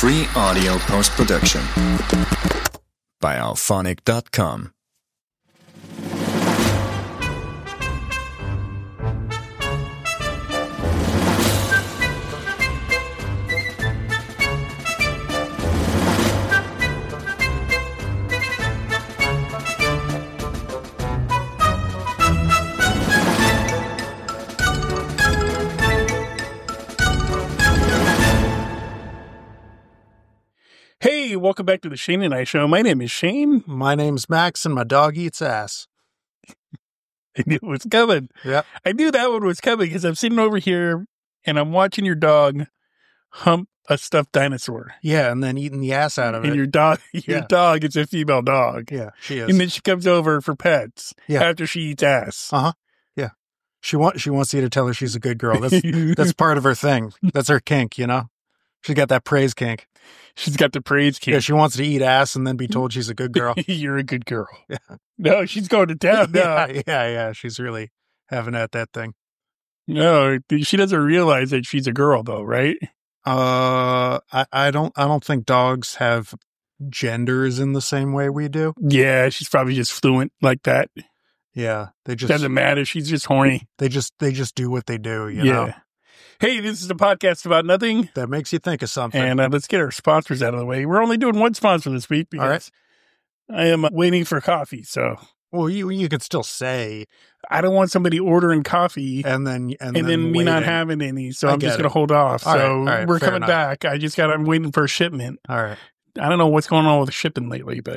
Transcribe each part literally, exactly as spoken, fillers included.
Free audio post-production by alphonic dot com. Hey, welcome back to the Shane and I Show. My name is Shane. My name's Max, and my dog eats ass. I knew it was coming. Yep. I knew that one was coming because I'm sitting over here and I'm watching your dog hump a stuffed dinosaur. Yeah, and then eating the ass out of And it. your dog, your Yeah. dog is a female dog. Yeah, she is. And then she comes over for pets Yeah. after she eats ass. Uh-huh. Yeah. She wants she wants you to tell her she's a good girl. That's that's part of her thing. That's her kink, you know? She got that praise kink. She's got the praise kink. Yeah, she wants to eat ass and then be told she's a good girl. You're a good girl. Yeah. No, she's going to town now. yeah, yeah, yeah. She's really having at that thing. No, she doesn't realize that she's a girl, though, right? Uh, I, I don't I don't think dogs have genders in the same way we do. Yeah, she's probably just fluent like that. Yeah, they just Doesn't matter. She's just horny. they just they just do what they do. You yeah. know, Hey, this is a podcast about nothing. that makes you think of something. And uh, let's get our sponsors out of the way. We're only doing one sponsor this week because All right. I am waiting for coffee. So Well, you you could still say, I don't want somebody ordering coffee and then and, and then, me not waiting. having any. So I I'm just get going to hold off. All right, so all right, we're fair coming enough. back. I just got, I'm waiting for a shipment. All right. I don't know what's going on with the shipping lately, but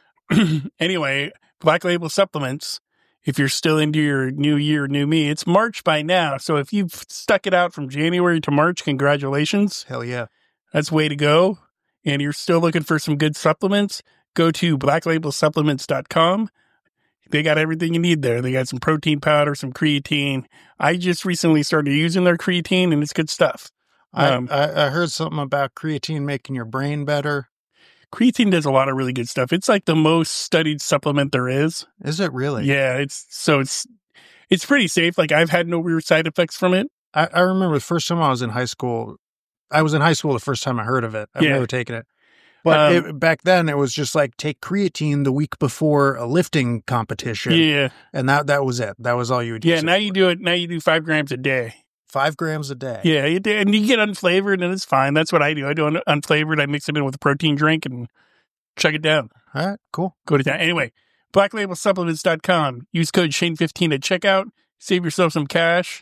anyway, Black Label Supplements. If you're still into your new year, new me, it's March by now. So if you've stuck it out from January to March, congratulations. Hell yeah. That's way to go. And you're still looking for some good supplements, go to black label supplements dot com. They got everything you need there. They got some protein powder, some creatine. I just recently started using their creatine, and it's good stuff. Um, I, I I heard something about creatine making your brain better. Creatine does a lot of really good stuff. It's like the most studied supplement there is. Is it really? Yeah, it's so it's it's pretty safe. Like I've had no weird side effects from it. I, I remember the first time I was in high school. I was in high school the first time I heard of it. I've Yeah. never taken it. But Um, it, back then, it was just like take creatine the week before a lifting competition. Yeah, And that that was it. That was all you would yeah. use it Now for. you do it. Now you do five grams a day. Five grams a day. Yeah, you do, and you get unflavored, and it's fine. That's what I do. I do un- unflavored. I mix it in with a protein drink and chug it down. All right, cool. Go to town. Anyway, black label supplements dot com. Use code Shane fifteen at checkout. Save yourself some cash.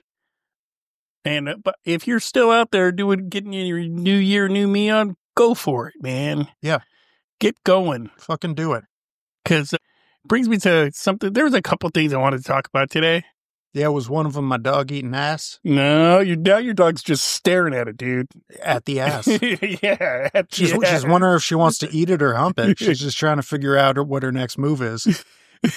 And uh, but if you're still out there doing getting your new year, new me on, go for it, man. Yeah. Get going. Fucking do it. Because it brings me to something. There was a couple things I wanted to talk about today. Yeah, was one of them my dog eating ass? No, your now your dog's just staring at it, dude. At the ass. yeah, at the She's, ass. she's wondering if she wants to eat it or hump it. She's just trying to figure out what her next move is.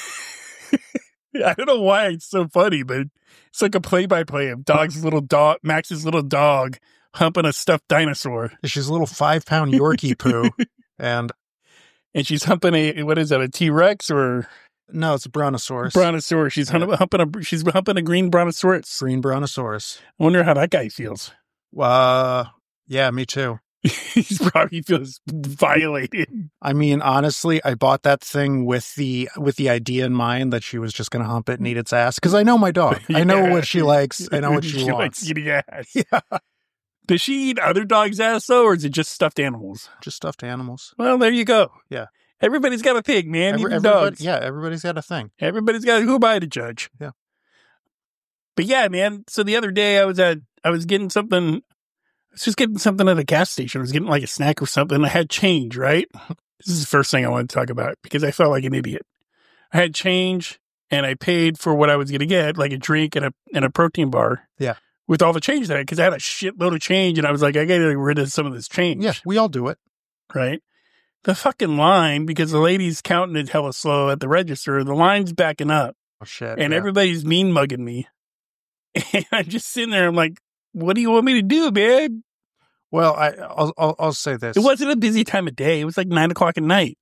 I don't know why it's so funny, but it's like a play-by-play of dog's little dog, Max's little dog, humping a stuffed dinosaur, She's a little five-pound Yorkie poo. And and she's humping a what is that? A T-Rex or no, it's a Brontosaurus. brontosaurus? She's Yeah. humping a she's humping a green brontosaurus. Green Brontosaurus. I wonder how that guy feels. Uh, yeah, me too. He's probably feels violated. I mean, honestly, I bought that thing with the with the idea in mind that she was just going to hump it and eat its ass. Because I know my dog. I know Yeah. what she likes. I know what she, likes wants. eating ass. Yeah. Does she eat other dogs' ass though, or is it just stuffed animals? Just stuffed animals. Well, there you go. Yeah. Everybody's got a thing, man. Every- Even everybody- dogs. yeah, everybody's got a thing. Everybody's got who am I to judge? Yeah. But yeah, man. So the other day I was at I was getting something I was just getting something at a gas station. I was getting like a snack or something. I had change, right? This is the first thing I want to talk about because I felt like an idiot. I had change and I paid for what I was gonna get, like a drink and a and a protein bar. Yeah. With all the change that I had, because I had a shitload of change and I was like, I gotta get rid of some of this change. Yeah, we all do it. Right? The fucking line, because the lady's counting it hella slow at the register, the line's backing up Oh, shit. and yeah. everybody's mean mugging me. And I'm just sitting there, I'm like, what do you want me to do, man? Well, I, I'll, I'll, I'll say this. It wasn't a busy time of day. It was like nine o'clock at night.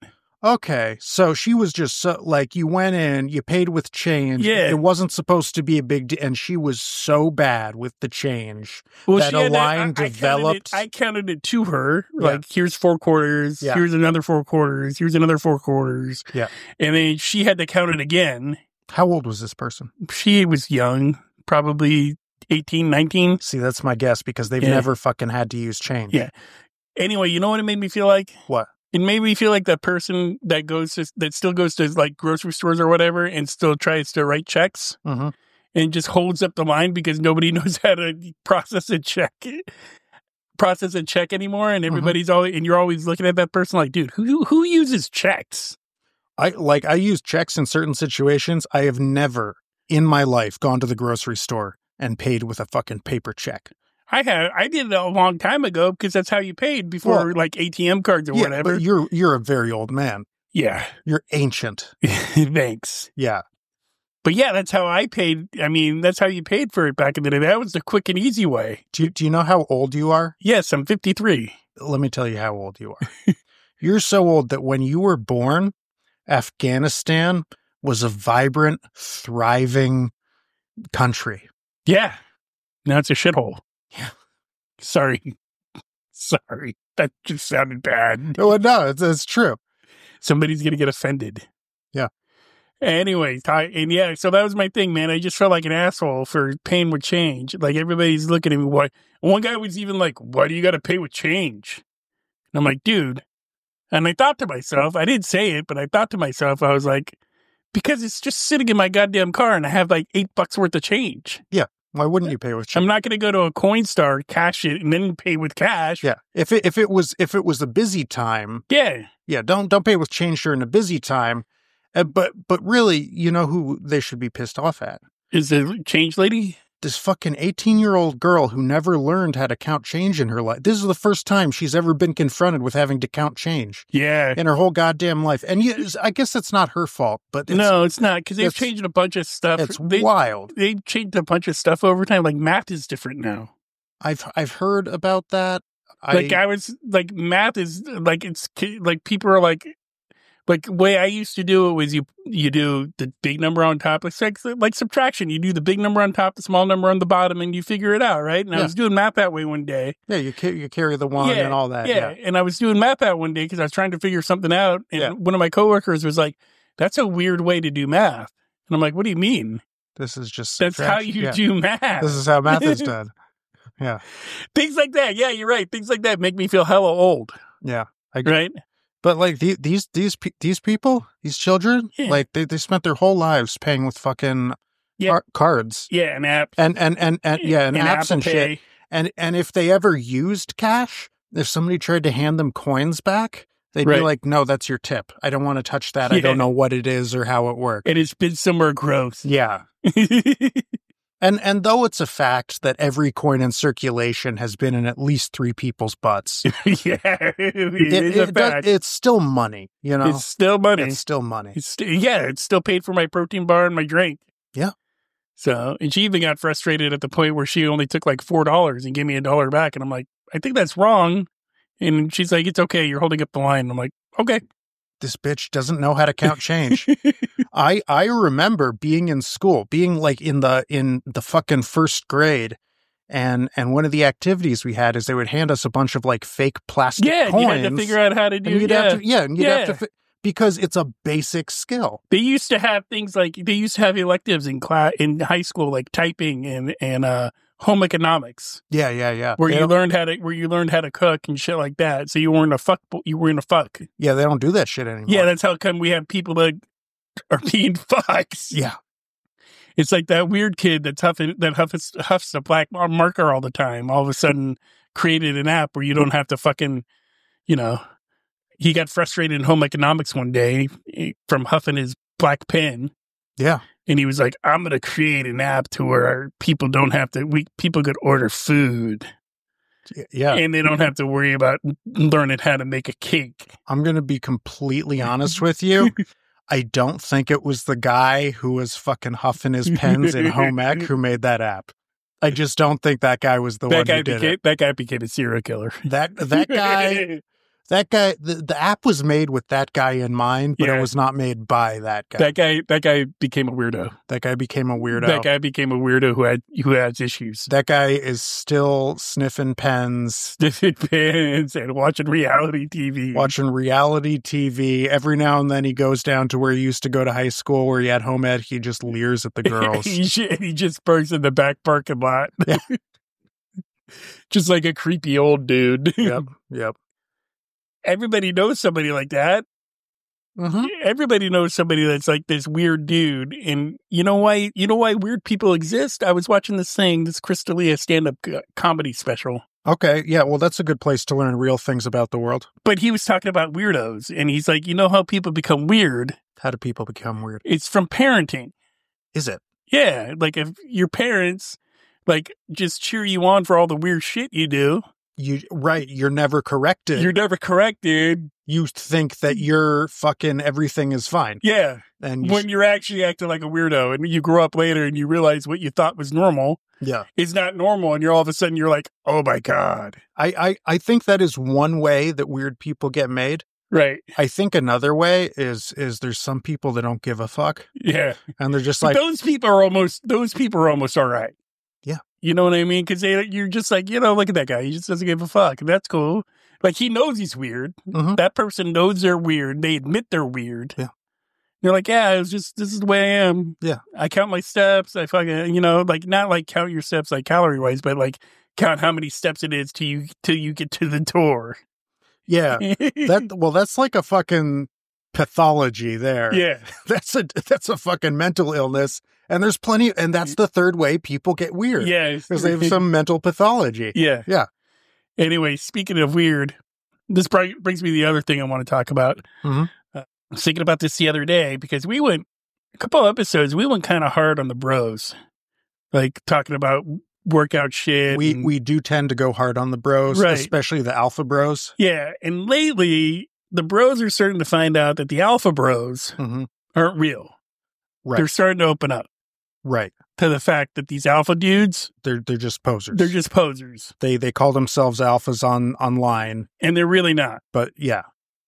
Okay, so she was just so, like, you went in, you paid with change. Yeah. It wasn't supposed to be a big deal, and she was so bad with the change Well, that she a had line I, I developed. Counted it, I counted it to her. Yeah. Like, here's four quarters. Yeah. Here's another four quarters. Here's another four quarters. Yeah. And then she had to count it again. How old was this person? She was young, probably eighteen, nineteen. See, that's my guess because they've Yeah. never fucking had to use change. Yeah. Anyway, you know what it made me feel like? What? It made me feel like that person that goes to, that still goes to like grocery stores or whatever and still tries to write checks Mm-hmm. and just holds up the line because nobody knows how to process a check, process a check anymore. And everybody's always, and you're always looking at that person like, dude, who who uses checks? I like I use checks in certain situations. I have never in my life gone to the grocery store and paid with a fucking paper check. I had, I did it a long time ago because that's how you paid before Well, like A T M cards or yeah, whatever. but you're you're a very old man. Yeah. You're ancient. Thanks. Yeah. But yeah, that's how I paid. I mean, that's how you paid for it back in the day. That was the quick and easy way. Do you, do you know how old you are? Yes, I'm fifty-three. Let me tell you how old you are. You're so old that when you were born, Afghanistan was a vibrant, thriving country. Yeah. Now it's a shithole. Yeah. Sorry. Sorry. That just sounded bad. Oh, no, it's, it's true. Somebody's going to get offended. Yeah. Anyways, I, and yeah, so that was my thing, man. I just felt like an asshole for paying with change. Like everybody's looking at me. Why? One guy was even like, why do you got to pay with change? And I'm like, dude. And I thought to myself, I didn't say it, but I thought to myself, I was like, because it's just sitting in my goddamn car and I have like eight bucks worth of change. Yeah. Why wouldn't you pay with change? I'm not going to go to a Coinstar, cash it, and then pay with cash. Yeah. If it, if it was if it was a busy time, Yeah. yeah, don't don't pay with change during a busy time. Uh, but but really, you know who they should be pissed off at? Is the change lady? This fucking eighteen-year-old girl who never learned how to count change in her life. This is the first time she's ever been confronted with having to count change Yeah. in her whole goddamn life. And yes, I guess that's not her fault, but it's, No, it's not, because they've it's- changed a bunch of stuff. it's they, wild. They've changed a bunch of stuff over time. Like math is different now. I've I've heard about that. Like I was like math is like it's ki- like people are like like the way I used to do it was you you do the big number on top. It's like like subtraction. You do the big number on top, the small number on the bottom, and you figure it out, right? And I Yeah. was doing math that way one day. yeah, you ca- you carry the one Yeah, and all that. Yeah. Yeah. And I was doing math that one day because I was trying to figure something out. And Yeah. one of my coworkers was like, "That's a weird way to do math." And I'm like, "What do you mean? This is just That's how subtraction. you Yeah. do math." This is how math is done. Yeah. Things like that. Yeah, you're right. Things like that make me feel hella old, Yeah. I agree. right? But like the, these these pe- these people, these children, Yeah. like they, they spent their whole lives paying with fucking Yeah. car- cards Yeah, an app. and and and, and yeah, and, apps Apple and shit. Pay. And and if they ever used cash, if somebody tried to hand them coins back, they'd Right. be like, "No, that's your tip. I don't want to touch that. I Yeah. don't know what it is or how it works." And it's been somewhere gross. Yeah. And and though it's a fact that every coin in circulation has been in at least three people's butts, yeah, it it, is a it does- fact. it's still money, you know? It's still money. It's It's, still money. st- yeah, it's still paid for my protein bar and my drink. Yeah. So, and she even got frustrated at the point where she only took like four dollars and gave me a dollar back, and I'm like, I think that's wrong. And she's like, "It's okay. You're holding up the line." I'm like, "Okay." This bitch doesn't know how to count change. I I remember being in school, being like in the in the fucking first grade, and and one of the activities we had is they would hand us a bunch of like fake plastic Yeah, coins. you had to figure out how to do. and you'd Yeah, have to, yeah, and you'd have to Yeah. fi- because it's a basic skill. they used to have things like they used to have electives in class in high school, like typing and and uh, home economics, Yeah, yeah, yeah. where They you don't- learned how to where you learned how to cook and shit like that. So you weren't a fuck. You weren't a fuck. yeah, they don't do that shit anymore. Yeah, that's how come we have people that are being fucks. yeah. It's like that weird kid that's huffing, that huffs, huffs a black marker all the time. All of a sudden, created an app where you don't have to fucking, you know, he got frustrated in home economics one day from huffing his black pen, Yeah. and he was like, "I'm going to create an app to where people don't have to. We people could order food, Yeah. and they don't have to worry about learning how to make a cake." I'm going to be completely honest with you. I don't think it was the guy who was fucking huffing his pens in home ec who made that app. I just don't think that guy was the That one guy who did became it. that guy became a serial killer. That that guy That guy, the, the app was made with that guy in mind, but Yeah. it was not made by that guy. That guy, that guy became a weirdo. That guy became a weirdo. That guy became a weirdo who had who has issues. That guy is still sniffing pens, Sniffing pins and watching reality T V. watching reality T V. Every now and then he goes down to where he used to go to high school, where he had home ed. He just leers at the girls. he, he just parks in the back parking lot. Yeah. Just like a creepy old dude. Yep, yep. Everybody knows somebody like that. Mm-hmm. Everybody knows somebody that's like this weird dude. And you know why? You know why weird people exist? I was watching this thing, this Chris D'Elia stand-up co- comedy special. Okay, yeah, well, that's a good place to learn real things about the world. But he was talking about weirdos. And he's like, you know how people become weird? How do people become weird? It's from parenting. Is it? Yeah. Like if your parents like just cheer you on for all the weird shit you do. You right, you're never corrected. You're never corrected. You think that you're fucking everything is fine. Yeah. And you When you're actually acting like a weirdo and you grow up later and you realize what you thought was normal yeah. is not normal. And you're all of a sudden, you're like, oh my God. I, I, I think that is one way that weird people get made. Right. I think another way is is there's some people that don't give a fuck. Yeah. And they're just But like, those people are almost, those people are almost all right. Yeah. You know what I mean? Because they, you're just like, you know, look at that guy. He just doesn't give a fuck. That's cool. Like he knows he's weird. Mhm. That person knows they're weird. They admit they're weird. Yeah. You're like, yeah, it's just, this is the way I am. Yeah. I count my steps. I fucking, you know, like not like count your steps like calorie wise, but like count how many steps it is till you, till you get to the door. yeah. That well, that's like a fucking pathology there. yeah. That's a that's a fucking mental illness. And there's plenty and that's the third way people get weird. Yeah. Because they have some mental pathology. Yeah. Yeah. Anyway, speaking of weird, this br- brings me to the other thing I want to talk about. Mhm. Uh, I was thinking about this the other day because we went, a couple of episodes, we went kind of hard on the bros. Like talking about workout shit. We and- we do tend to go hard on the bros, Right. especially the alpha bros. Yeah. And lately, the bros are starting to find out that the alpha bros Mm-hmm. aren't real. Right. They're starting to open up Right. to the fact that these alpha dudes, They're they're just posers. they're just posers. they they call themselves alphas on online, And they're really not. but yeah.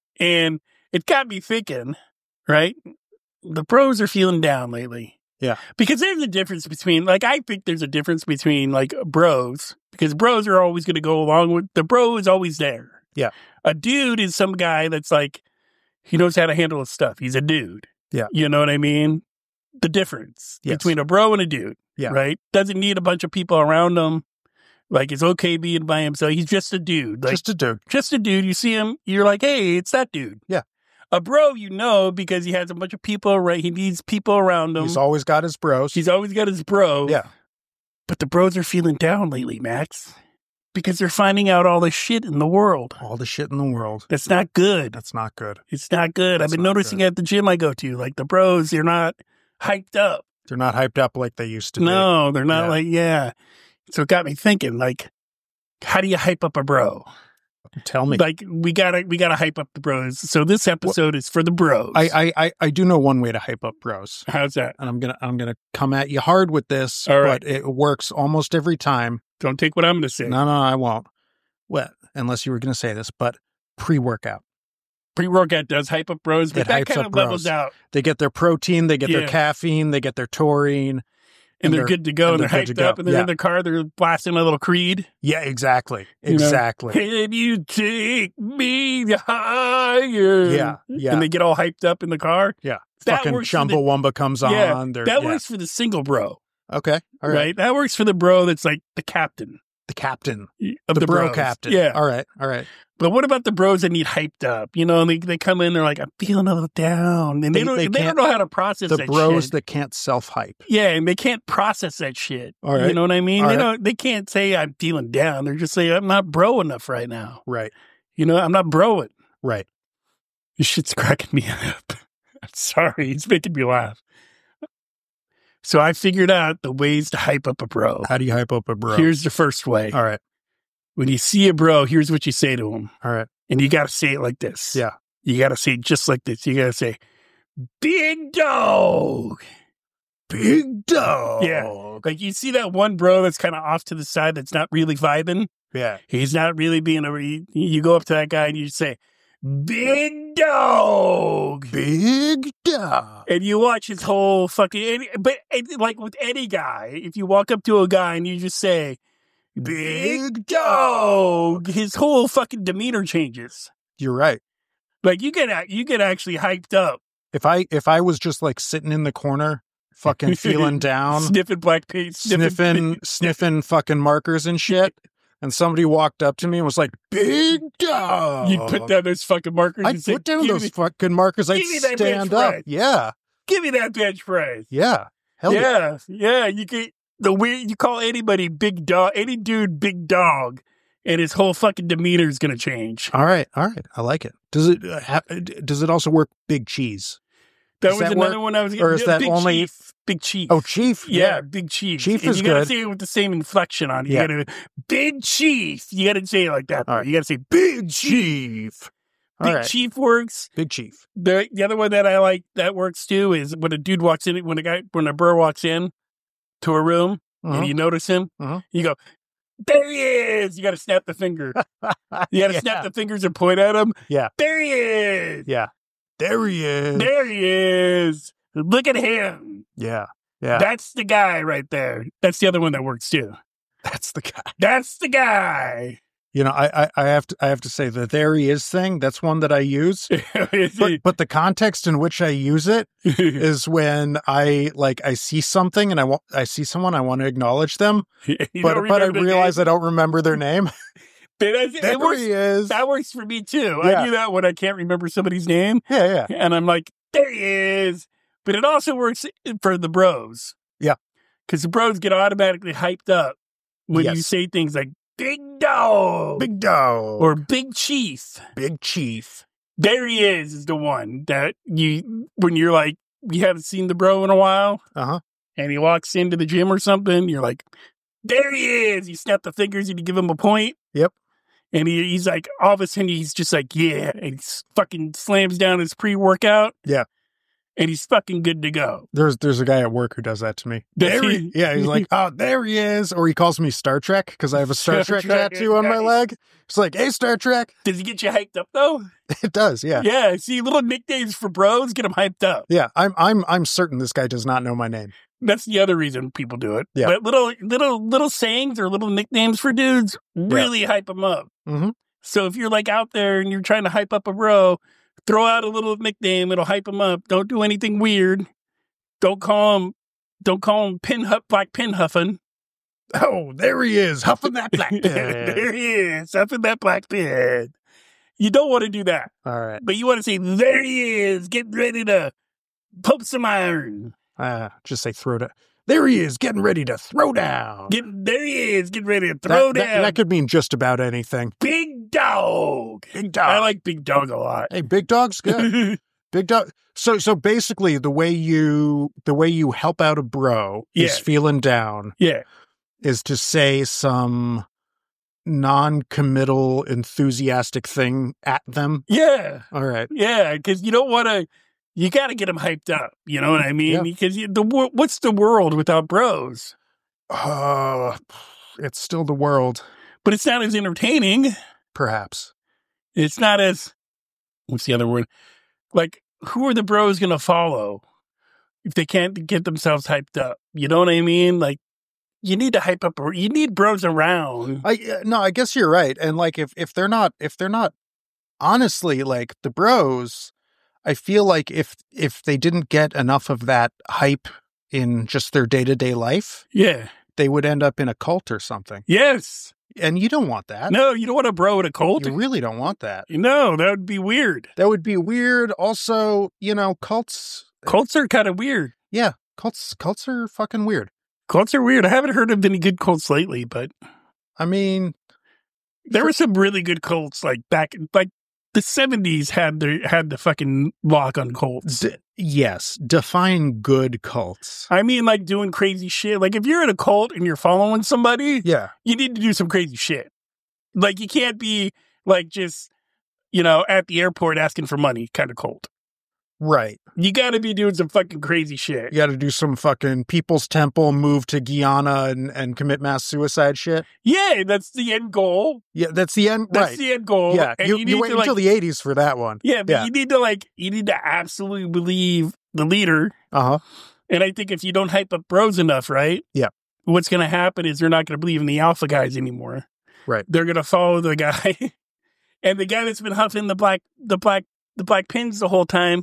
And it got me thinking, right? The bros are feeling down lately. Yeah. Because there's a difference between, like, I think there's a difference between, like, bros, because bros are always going to go along with, the bro is always there. Yeah. A dude is some guy that's like, he knows how to handle his stuff. He's a dude. Yeah. You know what I mean? The difference Yes. between a bro and a dude. Yeah. Right? Doesn't need a bunch of people around him. Like, it's okay being by himself. He's just a dude. Like, Just a dude. just a dude. You see him, you're like, hey, it's that dude. Yeah. A bro, you know, because he has a bunch of people, right? He needs people around him. He's always got his bros. He's always got his bro. yeah. But the bros are feeling down lately, Max, because they're finding out all this shit in the world. All the shit in the world. That's not good. That's not good. It's not good. That's I've been not noticing good. at the gym I go to, like the bros, they're not hyped up. They're not hyped up like they used to be. No, they're not Yeah. like, yeah. So it got me thinking, like, how do you hype up a bro? Tell me. Like, we gotta, we gotta hype up the bros. So this episode is for the bros. I, I, I, I do know one way to hype up bros. How's that? And I'm gonna I'm gonna come at you hard with this, All right. but it works almost every time. Don't take what I'm gonna say. No, no, I won't. Well, unless you were gonna say this, but pre-workout. Pre-workout does hype up bros, but It that hypes kind up of levels bros. out. They get their protein, they get Yeah. their caffeine, they get their taurine. And, they're, they're- good to go, and and they're, they're good hyped to go. up, and they're Yeah. in their car, they're blasting a little Creed. Yeah, exactly. You know? Exactly. Can you take me higher? Yeah, yeah. And they get all hyped up in the car. Yeah. That Fucking works for the- Chumbawamba comes Yeah, on. They're, that yeah. works for the single bro, Okay. All right. right. That works for the bro that's like the captain The captain. of The, the, bro bros. captain. Yeah. All right. All right. But what about the bros that need hyped up? You know, and they, they come in, they're like, I'm feeling a little down. And they, They- don't they they, don't can't- know how to process The that bros shit. that can't self-hype. Yeah, and they can't process that shit. All right. You know what I mean? All they right. don't. They can't say I'm feeling down. They're just saying I'm not bro enough right now. Right. You know, I'm not broing. Right. This shit's cracking me up. I'm sorry, it's making me laugh. So I figured out the ways to hype up a bro. How do you hype up a bro? Here's the first way. All right. When you see a bro, here's what you say to him, All right. and you got to say it like this. Yeah. You got to say it just like this. You got to say, "Big dog." Big dog. Yeah. Like you see that one bro that's kind of off to the side that's not really vibing. Yeah. He's not really being a. You, you go up to that guy and you say, "Big dog, big dog," and you watch his whole fucking. But like with any guy, if you walk up to a guy and you just say, "Big dog," his whole fucking demeanor changes. You're right. Like you get you get actually hyped up. If I if I was just like sitting in the corner, fucking feeling down, sniffing black paint, sniffing sniffing, sniffing fucking markers and shit, and somebody walked up to me and was like, "Big dog," you'd put down those fucking markers. I'd and say, put down those me, fucking markers. I'd me that stand up. Fries. Yeah, give me that bench press. Yeah, hell yeah, yeah. yeah. You can the weird. You call anybody big dog, any dude big dog. And his whole fucking demeanor is going to change. All right, all right, I like it. Does it uh, ha- does it also work? Big cheese. That does was that another work? one I was. Or is that big only chief, big chief? Oh, chief. Yeah, yeah. big chief. Chief and is you gotta good. say it with the same inflection on it. Yeah. You gotta big chief. You gotta say it like that. All right. You gotta say big chief. All Big right. chief works. Big chief. The the other one that I like that works too is when a dude walks in, when a guy, when a bro walks in to a room Uh-huh. and you notice him, Uh-huh. you go, "There he is!" You got to snap the finger. You got to Yeah. snap the fingers and point at him. Yeah. There he is. Yeah. There he is. There he is. Look at him. Yeah. Yeah. That's the guy right there. That's the other one that works too. That's the guy. That's the guy. You know, I, I, I have to I have to say the "there he is" thing, that's one that I use. But but the context in which I use it is when I like I see something and I want I see someone, I want to acknowledge them, You but don't but I remember the realize name? I don't remember their name. But that's- There it works, he is. that works for me too. Yeah. I do that when I can't remember somebody's name. Yeah, yeah. And I'm like, "There he is." But it also works for the bros. Yeah. Because the bros get automatically hyped up when you Yes. say things like "big dog" Big dog or "big chief." big chief. There he is is the one that you, when you're like, you haven't seen the bro in a while Uh huh. and he walks into the gym or something, you're like, "There he is." You snap the fingers and you give him a point. Yep. And he, he's like, all of a sudden, he's just like, "Yeah." And he s- fucking slams down his pre workout. Yeah. And he's fucking good to go. There's there's a guy at work who does that to me. Does There he? he, yeah, he's like, "Oh, there he is," or he calls me Star Trek because I have a Star, Star Trek, Trek, tattoo on my nice. leg. It's like, "Hey, Star Trek." Does he get you hyped up though? It does, yeah. Yeah. See, little nicknames for bros get him hyped up. Yeah, I'm I'm I'm certain this guy does not know my name. That's the other reason people do it. Yeah. But little, little, little sayings or little nicknames for dudes really hype them up. Mhm. So if you're like out there and you're trying to hype up a bro, throw out a little nickname. It'll hype him up. Don't do anything weird. Don't call him, don't call him pin huff, black pin huffing. Oh, there he is, huffing that black There pin. he is, huffing that black pin. You don't want to do that, All right. but you want to say, "There he is, getting ready to pump some iron." Uh, just say throw down. There he is, getting ready to throw down. Get, there he is, getting ready to throw that, down. that, that could mean just about anything. Big dog. Big dog. I like Big Dog a lot. Hey, big dog's good. Big dog. So so basically, the way you the way you help out a bro Yeah. is feeling down Yeah. is to say some non-committal, enthusiastic thing at them. Yeah. All right. Yeah. Because you don't want to, you got to get them hyped up. You know what I mean? Yeah. Because you, the wor- what's the world without bros? Uh, it's still the world, But it's not as entertaining. perhaps. It's not as, what's the other word? Like, who are the bros going to follow if they can't get themselves hyped up? You know what I mean? Like, you need to hype up, you need bros around. I uh, no, I guess you're right. And like, if if they're not, if they're not, honestly, like the bros, I feel like if if they didn't get enough of that hype in just their day to day life, Yeah. they would end up in a cult or something. Yes. And you don't want that. No, you don't want a bro in a cult. You really don't want that. No, that would be weird. That would be weird. Also, you know, cults. Cults are kind of weird. Yeah, cults. Cults are fucking weird. Cults are weird. I haven't heard of any good cults lately, but I mean, there were some really good cults like back, like the seventies had the had the fucking lock on cults. d- yes. Define good cults. I mean, like doing crazy shit. Like if you're in a cult and you're following somebody, Yeah. you need to do some crazy shit. Like you can't be like just, you know, at the airport asking for money kind of cult. Right. You got to be doing some fucking crazy shit. You got to do some fucking People's Temple, move to Guyana and, and commit mass suicide shit. Yeah, that's the end goal. Yeah, that's the end. That's right. the end goal. Yeah, and you, you, you need wait to, until like, the eighties for that one. Yeah, but Yeah. you need to like you need to absolutely believe the leader. Uh-huh. And I think if you don't hype up bros enough, right? Yeah. What's going to happen is they're not going to believe in the alpha guys anymore. Right. They're going to follow the guy, and the guy that's been huffing the black the black the black pins the whole time.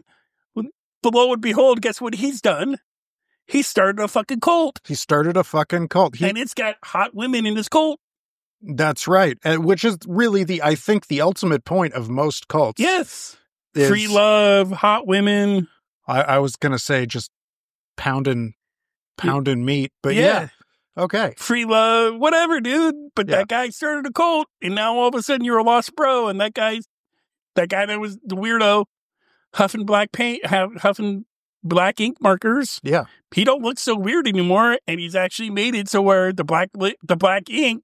Lo and behold, guess what he's done? He started a fucking cult. He started a fucking cult. He, and it's got hot women in his cult. That's right. And which is really the, I think, the ultimate point of most cults. Yes. is- Free love, hot women. I, I was going to say just pounding, pounding meat, but Yeah. yeah. Okay. Free love, whatever, dude. But Yeah. that guy started a cult, and now all of a sudden you're a lost bro, and that guy, that guy that was the weirdo, huffing black paint, huffing black ink markers. Yeah. He don't look so weird anymore, and he's actually made it so where the black li- the black ink,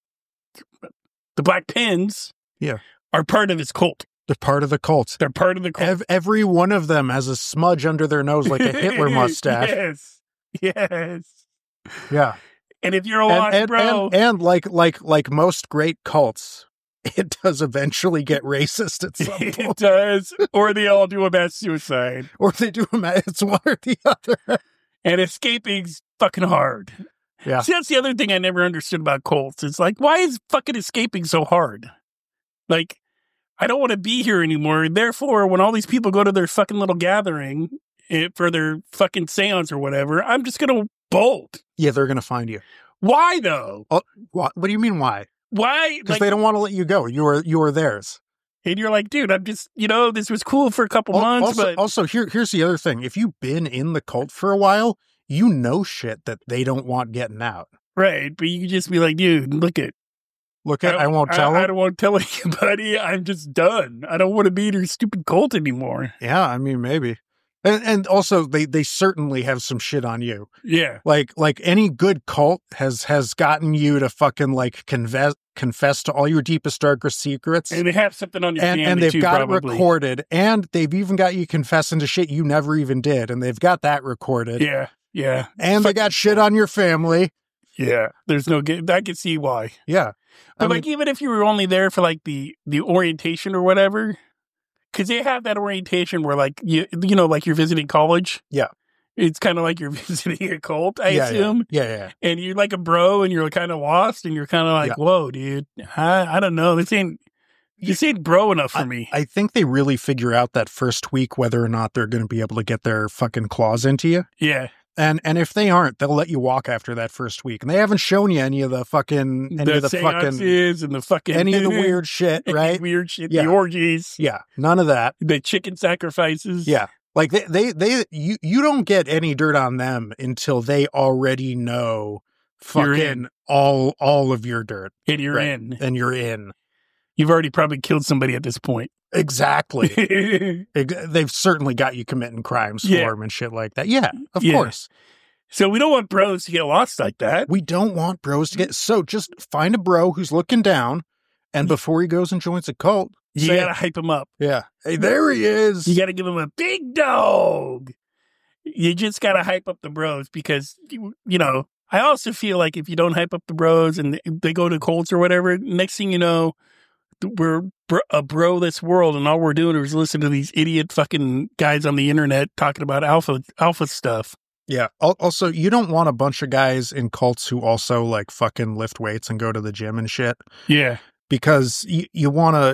the black pens, Yeah. are part of his cult. They're part of the cult. They're part of the cult. Ev- every one of them has a smudge under their nose like a Hitler mustache. Yes, yes. Yeah. And if you're a And, lost and, bro, and, and like like like most great cults, it does eventually get racist at some it point. does, or they all do a mass suicide, Or they do them. It's one or the other. and escaping's fucking hard. Yeah. See, that's the other thing I never understood about cults. It's like, why is fucking escaping so hard? Like, I don't want to be here anymore. Therefore, when all these people go to their fucking little gathering eh, for their fucking seance or whatever, I'm just going to bolt. Yeah, they're going to find you. Why, though? Oh, what, what do you mean why? Why? Because Like, they don't want to let you go. You are you are theirs. and you're like, dude, I'm just, you know, this was cool for a couple Al- months, also, but also here here's the other thing. If you've been in the cult for a while, you know shit that they don't want getting out. right. But you can just be like, dude, look at, Look at I, won't tell I, I them. don't want to tell anybody. I'm just done. I don't want to be in your stupid cult anymore. Yeah, I mean maybe. And and also they they certainly have some shit on you. Yeah. Like like any good cult has has gotten you to fucking like confess confess to all your deepest darkest secrets. And they have something on your and, family and they've too, got probably. it recorded, and they've even got you confessing to shit you never even did, and they've got that recorded. Yeah, yeah, And they got shit on your family. yeah. There's no good. I can see why. Yeah. But I like, mean, even if you were only there for like the the orientation or whatever, because they have that orientation where like you you know like you're visiting college. Yeah. It's kind of like you're visiting a cult, I yeah, assume. Yeah, yeah, yeah. And you're like a bro, and you're kind of lost, and you're kind of like, Yeah. whoa, dude, I, I don't know. This ain't this ain't bro enough for me. I think they really figure out that first week whether or not they're going to be able to get their fucking claws into you. Yeah. And and if they aren't, they'll let you walk after that first week. And they haven't shown you any of the fucking any the of the fucking seances and the fucking any of the weird shit, any right? weird shit, Yeah. the orgies, Yeah, none of that. the chicken sacrifices. Yeah. Like they, they, they, you, you don't get any dirt on them until they already know You're fucking in. all, all of your dirt. And you're Right. in. And you're in. You've already probably killed somebody at this point. Exactly. So Ex- They've certainly got you committing crimes Yeah. for them and shit like that. Yeah, of Yeah. course. we don't want bros to get lost like that. We don't want bros to get, so just find a bro who's looking down, and before he goes and joins a cult, You say, gotta hype them up. yeah, hey, there he is. You gotta give them a big dog. You just gotta hype up the bros because, you, you know, I also feel like if you don't hype up the bros and they go to cults or whatever, next thing you know, we're bro- a bro-less world, and all we're doing is listening to these idiot fucking guys on the internet talking about alpha alpha stuff. Yeah. Al- Also, you don't want a bunch of guys in cults who also like fucking lift weights and go to the gym and shit, Yeah. because you, you want to,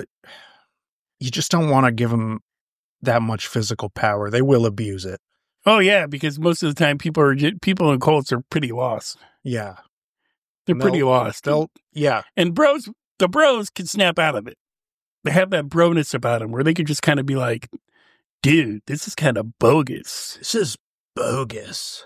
you just don't want to give them that much physical power. They will abuse it. Oh yeah, because most of the time people are ju- people in cults are pretty lost. Yeah. They're And pretty they'll- lost. They'll, yeah. And bros, the bros can snap out of it. They have that broness about them where they could just kind of be like, dude, this is kind of bogus. This is bogus.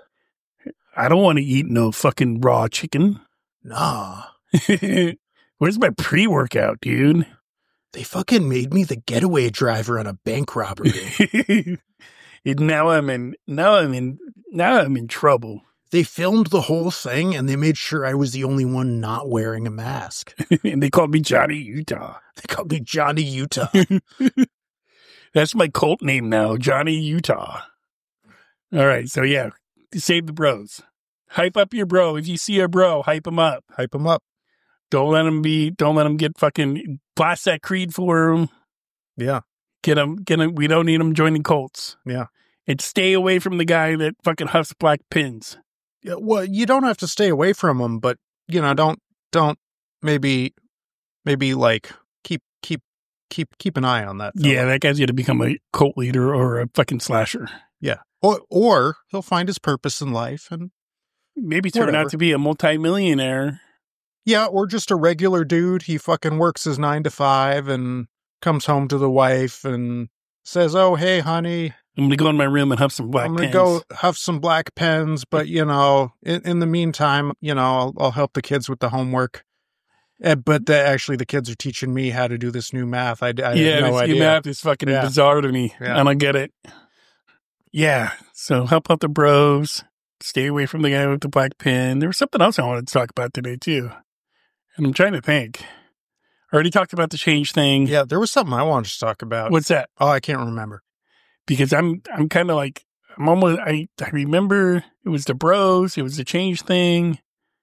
I don't want to eat no fucking raw chicken. Nah. Where's my pre-workout, dude? They fucking made me the getaway driver on a bank robbery. now I'm in, now I'm in, now I'm in trouble. They filmed the whole thing and they made sure I was the only one not wearing a mask. And they called me Johnny Utah. They called me Johnny Utah. That's my cult name now, Johnny Utah. All right, so yeah, save the bros. Hype up your bro. If you see a bro, hype him up. Hype him up. Don't let him be. Don't let him get fucking blast that creed for him. Yeah. Get him. Get him. We don't need him joining cults. Yeah. And stay away from the guy that fucking huffs black pins. Yeah. Well, you don't have to stay away from him, but you know, don't don't maybe maybe like keep keep keep keep an eye on that fella. Yeah, that guy's going to become a cult leader or a fucking slasher. Yeah. Or or he'll find his purpose in life and maybe turn whatever. out to be a multimillionaire. Yeah, or just a regular dude. He fucking works his nine to five and comes home to the wife and says, "Oh, hey, honey, I'm going to go in my room and huff some black I'm going pens. to go huff some black pens, but, you know, in, in the meantime, you know, I'll, I'll help the kids with the homework." Uh, but the, actually, the kids are teaching me how to do this new math. I, I yeah, had no this idea. new math is fucking Yeah. bizarre to me. Yeah. I don't get it. Yeah, so help out the bros. Stay away from the guy with the black pen. There was something else I wanted to talk about today, too. And I'm trying to think. I already talked about the change thing. Yeah, there was something I wanted to talk about. What's that? Oh, I can't remember. Because I'm I'm kind of like, I'm almost, I, I remember it was the bros, it was the change thing.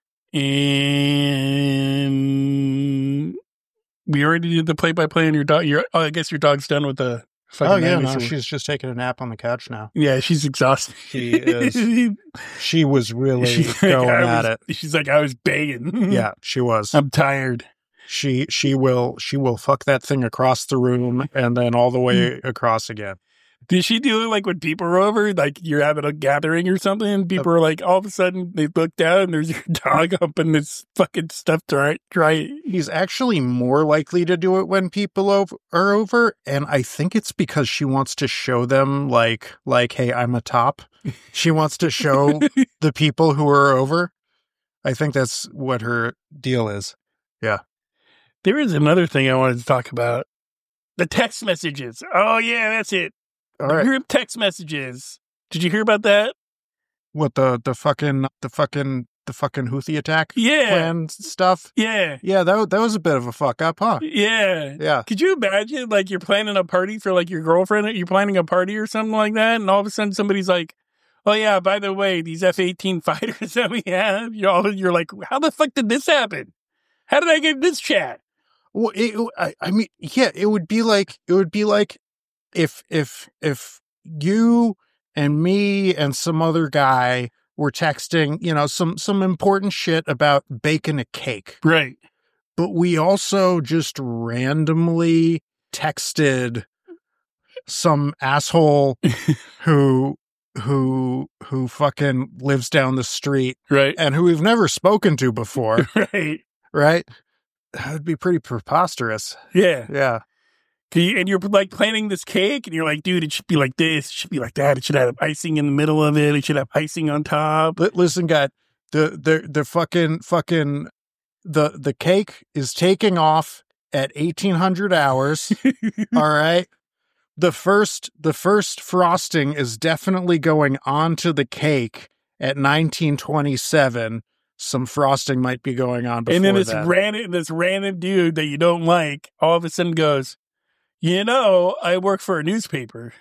And we already did the play-by-play on your dog. Your, oh, I guess your dog's done with the fucking Oh, yeah, no, dinosaur. she's just taking a nap on the couch now. Yeah, she's exhausted. She is. She was really She- going I at was- it. She's like, I was begging. Yeah, she was. I'm tired. She she will she will fuck that thing across the room and then all the way across again. Did she do it like when people are over, like you're having a gathering or something, and people are like, all of a sudden they look down and there's your dog up in this fucking stuff dry, dry. He's actually more likely to do it when people ov- are over, and I think it's because she wants to show them like like hey, I'm a top. She wants to show the people who are over. I think that's what her deal is. There is another thing I wanted to talk about. The text messages. Oh, yeah, that's it. All The right. group text messages. Did you hear about that? What the the fucking the fucking the fucking Houthi attack Yeah. plan stuff? Yeah. Yeah, that wa- that was a bit of a fuck up, huh? Yeah. Yeah. Could you imagine, like, you're planning a party for, like, your girlfriend? You're planning a party or something like that, and all of a sudden somebody's like, oh, yeah, by the way, these F eighteen fighters that we have, you're, all, you're like, how the fuck did this happen? How did I get this chat? Well, it, I, I mean, yeah, it would be like it would be like if if if you and me and some other guy were texting, you know, some some important shit about baking a cake, Right. but we also just randomly texted some asshole who who who fucking lives down the street Right. and who we've never spoken to before, Right. right? That would be pretty preposterous. Yeah. Yeah. Can you- and you're like planning this cake, and you're like, dude, it should be like this, it should be like that, it should have icing in the middle of it, it should have icing on top. Li- Listen, guy, the the the fucking fucking the the cake is taking off at eighteen hundred hours. All right. The first the first frosting is definitely going onto the cake at nineteen twenty-seven. Some frosting might be going on before And then this that. random, this random dude that you don't like, all of a sudden goes, you know, I work for a newspaper.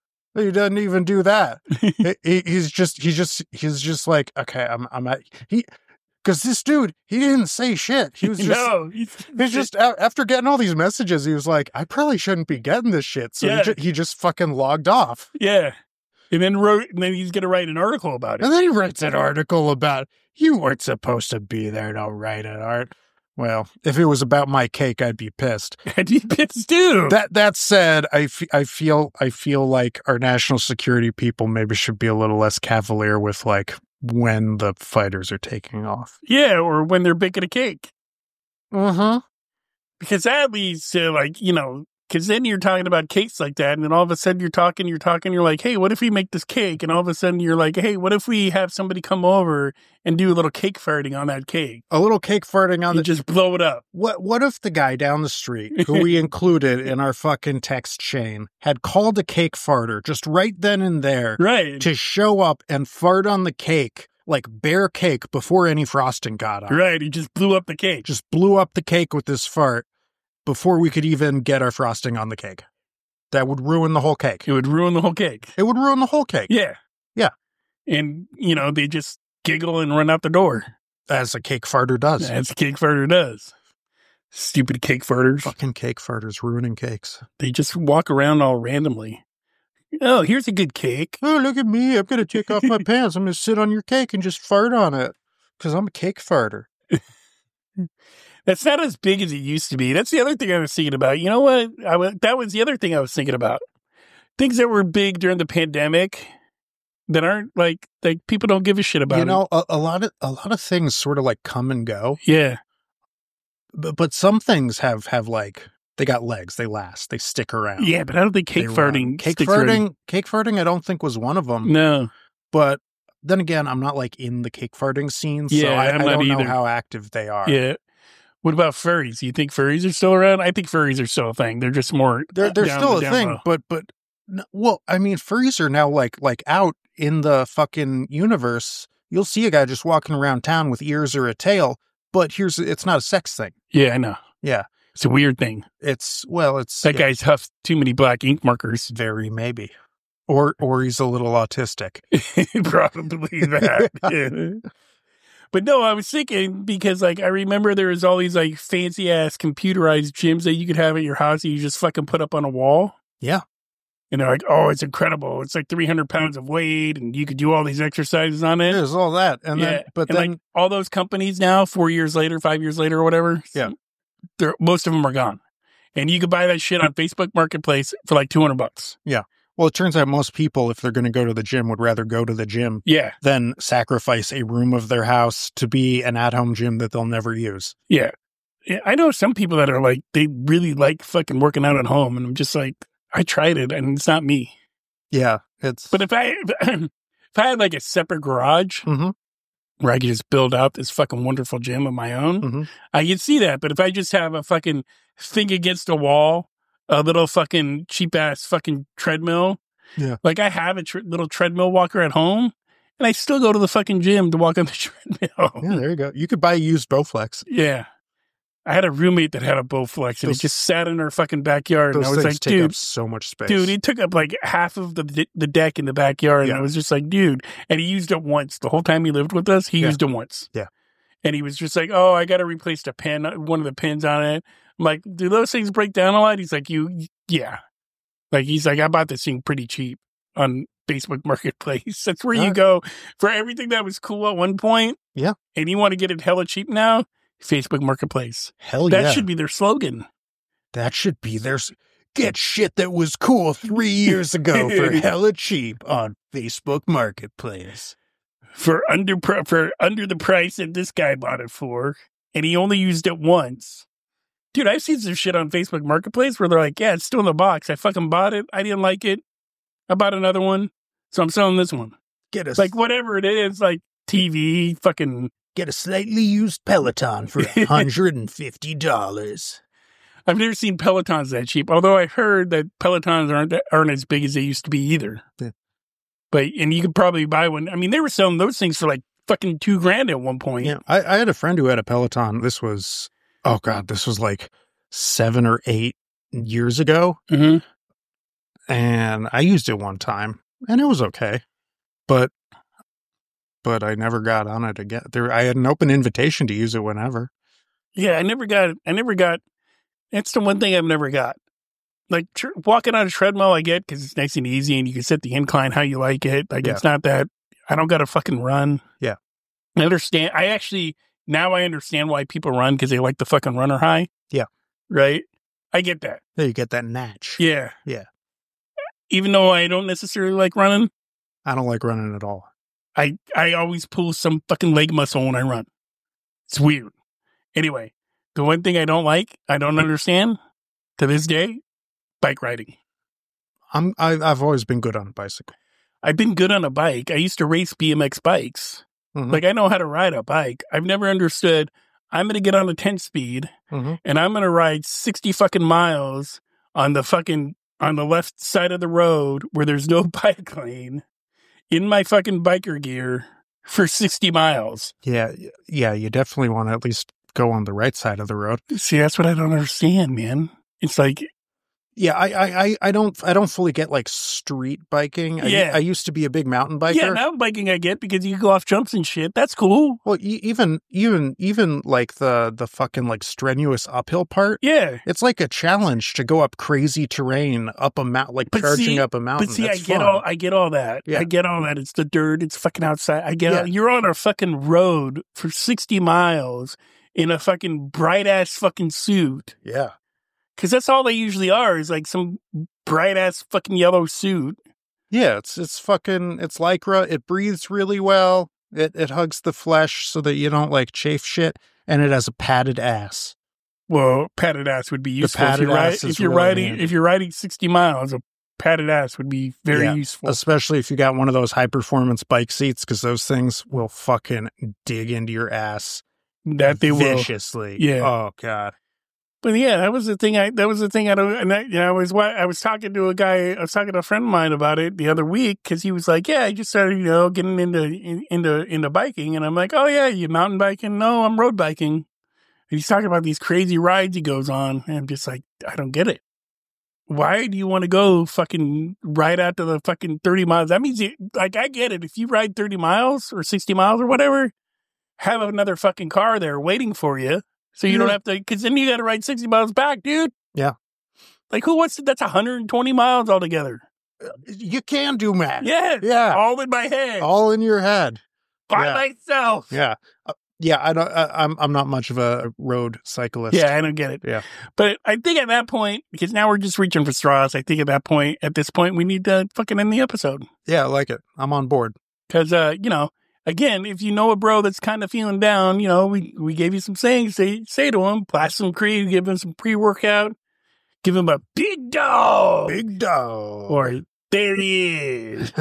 He doesn't even do that. he, he- he's just he's just he's just like, okay, I'm I'm at he because this dude, he didn't say shit. He was just no, he's, He's just a- after getting all these messages, he was like, "I probably shouldn't be getting this shit." So Yeah. he, ju- he just fucking logged off, yeah. And then wrote, and then he's gonna write an article about it. and then he writes an article about you weren't supposed to be there. Don't write an art. Well, if it was about my cake, I'd be pissed. And he pissed too. That that said, I, f- I feel I feel like our national security people maybe should be a little less cavalier with like when the fighters are taking off. yeah, or when they're baking a cake. Uh huh. Because that leads to, like, you know, because then you're talking about cakes like that, and then all of a sudden you're talking, you're talking, you're like, hey, what if we make this cake? And all of a sudden you're like, hey, what if we have somebody come over and do a little cake farting on that cake? A little cake farting on And the just blow it up. What what if the guy down the street who we included in our fucking text chain had called a cake farter just right then and there Right. to show up and fart on the cake, like bare cake before any frosting got on? Right. He just blew up the cake. Just blew up the cake with this fart before we could even get our frosting on the cake. That would ruin the whole cake. It would ruin the whole cake. It would ruin the whole cake. Yeah. Yeah. And, you know, they just giggle and run out the door. As a cake farter does. As a cake farter does. Stupid cake farters. Fucking cake farters ruining cakes. They just walk around all randomly. Oh, here's a good cake. Oh, look at me. I'm going to take off my pants. I'm going to sit on your cake and just fart on it. Because I'm a cake farter. That's not as big as it used to be. That's the other thing I was thinking about. You know what? I was, that was the other thing I was thinking about. Things that were big during the pandemic that aren't like, like people don't give a shit about. You know, it. a, a lot of a lot of things sort of like come and go. Yeah. But, but some things have, have like, they got legs. They last. They stick around. Yeah, but I don't think cake They farting. run. Cake sticks farting. around. Cake farting. I don't think was one of them. No. But then again, I'm not like in the cake farting scene, so Yeah, I, I'm I not don't know either. how active they are. Yeah. What about furries? You think furries are still around? I think furries are still a thing. They're just more. They're they're down still the a down thing, low. but but no, well, I mean, furries are now like like out in the fucking universe. You'll see a guy just walking around town with ears or a tail, but here's it's not a sex thing. Yeah, I know. Yeah, It's a weird thing. it's well, it's That yeah, guy's huffed too many black ink markers. very maybe, or or he's a little autistic. Probably that. Yeah. But no, I was thinking because like I remember there was all these like fancy ass computerized gyms that you could have at your house that you just fucking put up on a wall. Yeah. And they're like, oh, it's incredible. It's like three hundred pounds of weight and you could do all these exercises on it. There's all that, and yeah. then but and then like all those companies now, four years later, five years later or whatever. Yeah. They're, most of them are gone. And you could buy that shit on Facebook Marketplace for like two hundred bucks. well, it turns out most people, if they're going to go to the gym, would rather go to the gym Yeah. than sacrifice a room of their house to be an at-home gym that they'll never use. Yeah. Yeah, I know some people that are like, they really like fucking working out at home. And I'm just like, I tried it and it's not me. Yeah, it's But if I, if I had like a separate garage Mhm. where I could just build out this fucking wonderful gym of my own, Mhm. I could see that. But if I just have a fucking thing against a wall, a little fucking cheap ass fucking treadmill, Yeah. like I have a tr- little treadmill walker at home and I still go to the fucking gym to walk on the treadmill. yeah. There you go. You could buy a used Bowflex. Yeah. I had a roommate that had a Bowflex and Those- it just sat in our fucking backyard. And Those I was things like, take dude, up so much space. dude, he took up like half of the the deck in the backyard. Yeah. And I was just like, dude. And he used it once. The whole time he lived with us, he Yeah. used it once. Yeah. And he was just like, oh, I got to replace the pin, one of the pins on it. I'm like, do those things break down a lot? He's like, you, yeah. Like, he's like, I bought this thing pretty cheap on Facebook Marketplace. That's where you Alright. go for everything that was cool at one point. Yeah. And you want to get it hella cheap now? Facebook Marketplace. Hell That yeah. should be their slogan. That should be there's get shit that was cool three years ago for hella cheap on Facebook Marketplace. For under pr- for under the price that this guy bought it for, and he only used it once. Dude, I've seen some shit on Facebook Marketplace where they're like, yeah, it's still in the box. I fucking bought it. I didn't like it. I bought another one, so I'm selling this one. Get a Like, whatever it is, like T V, fucking... get a slightly used Peloton for one hundred fifty dollars. I've never seen Pelotons that cheap, although I heard that Pelotons aren't aren't as big as they used to be either. Yeah. But, and you could probably buy one. I mean, they were selling those things for like fucking two grand at one point. Yeah, I, I had a friend who had a Peloton. This was, oh God, this was like seven or eight years ago. Mm-hmm. And I used it one time and it was okay. But, but I never got on it again. There, I had an open invitation to use it whenever. Yeah, I never got, I never got, that's the one thing I've never got. Like tr- walking on a treadmill, I get because it's nice and easy and you can set the incline how you like it. Like Yeah. it's not that, I don't got to fucking run. Yeah. I understand. I actually, now I understand why people run because they like the fucking runner high. Yeah. Right? I get that. There you get that natch. Yeah. Yeah. Even though I don't necessarily like running, I don't like running at all. I, I always pull some fucking leg muscle when I run. It's weird. Anyway, the one thing I don't like, I don't understand to this day, bike riding. I'm, I, I've always been good on a bicycle. I've been good on a bike. I used to race B M X bikes. Mhm. Like, I know how to ride a bike. I've never understood, I'm going to get on a ten speed Mhm. and I'm going to ride sixty fucking miles on the fucking, on the left side of the road where there's no bike lane in my fucking biker gear for sixty miles. Yeah. y- Yeah. You definitely want to at least go on the right side of the road. See, that's what I don't understand, man. It's like, Yeah, I, I, I- I don't I don't fully get like street biking. I, Yeah. I used to be a big mountain biker. Yeah, mountain biking I get because you go off jumps and shit. That's cool. Well, e- even even even like the the fucking like strenuous uphill part. Yeah. It's like a challenge to go up crazy terrain up a mountain, like But charging see- up a mountain. But see, I That's get fun. all I get all that. Yeah. I get all that. It's the dirt. It's fucking outside. I get Yeah. all, you're on a fucking road for sixty miles in a fucking bright ass fucking suit. Yeah, Because that's all they usually are is like some bright ass fucking yellow suit. yeah. It's it's fucking it's lycra. It breathes really well. It it hugs the flesh so that you don't like chafe shit, and it has a padded ass. Well, padded ass would be useful if padded you're, ri- ass is if you're really riding handy. if you're riding sixty miles. A padded ass would be very Yeah. useful. Especially if you got one of those high performance bike seats, because those things will fucking dig into your ass That they will. viciously. Yeah. Oh god. But yeah, that was the thing. I that was the thing. I don't. And I, you know, I was wa- I was talking to a guy. I was talking to a friend of mine about it the other week because he was like, "Yeah, I just started, you know, getting into in, into into biking." And I'm like, "Oh yeah, you mountain biking? No, I'm road biking." And he's talking about these crazy rides he goes on, and I'm just like, I don't get it. Why do you want to go fucking ride out to the fucking thirty miles? That means you, like, I get it. If you ride thirty miles or sixty miles or whatever, have another fucking car there waiting for you. So you Yeah. don't have to, because then you got to ride sixty miles back, dude. Yeah. Like, who wants to? That's one hundred twenty miles altogether. You can do math. Yeah. Yeah. All in my head. All in your head. by yeah. myself. Yeah. Uh, yeah, I don't I, I'm I'm not much of a road cyclist. Yeah, I don't get it. Yeah. But I think at that point, because now we're just reaching for straws, I think at that point, at this point, we need to fucking end the episode. Yeah, I like it. I'm on board. Because, uh, you know, again, if you know a bro that's kind of feeling down, you know, we, we gave you some sayings. Say, say to him, blast some Creed, give him some pre-workout, give him a big dog. Big dog. Or there he is.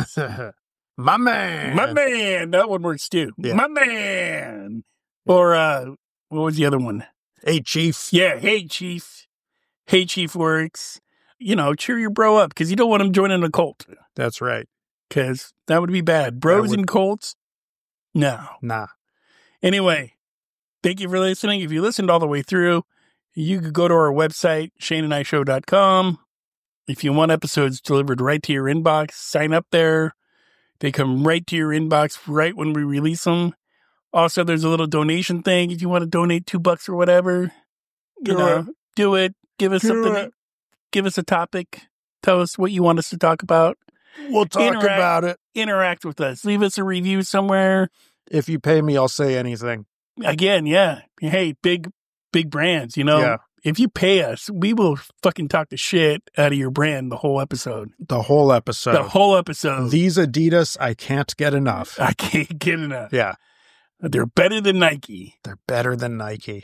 My man. My man. That one works too. Yeah. My man. Or, uh, what was the other one? Hey, Chief. Yeah. Hey, Chief. Hey, Chief works. You know, cheer your bro up because you don't want him joining a cult That's right. because that would be bad. Bros would- and cults? No. Nah. Anyway, thank you for listening. If you listened all the way through, you could go to our website, shane and I show dot com. If you want episodes delivered right to your inbox, sign up there. They come right to your inbox right when we release them. Also, there's a little donation thing. If you want to donate two bucks or whatever, you Do know, it. do it. Give us Do something. it. Give us a topic. Tell us what you want us to talk about. We'll talk Interact- about it. Interact with us. Leave us a review somewhere. If you pay me, I'll say anything. Again, yeah. Hey, big, big brands, you know? Yeah. If you pay us, we will fucking talk the shit out of your brand the whole episode. The whole episode. the whole episode. These Adidas, I can't get enough. I can't get enough. Yeah. They're better than Nike. They're better than Nike.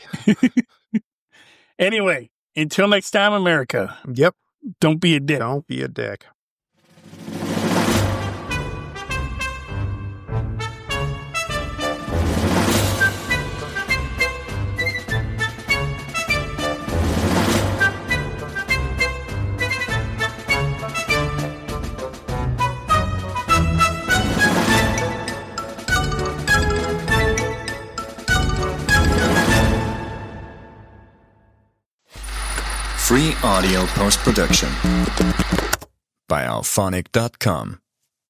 Anyway, until next time, America, Yep. don't be a dick. Don't be a dick. Free audio post-production by alphonic dot com.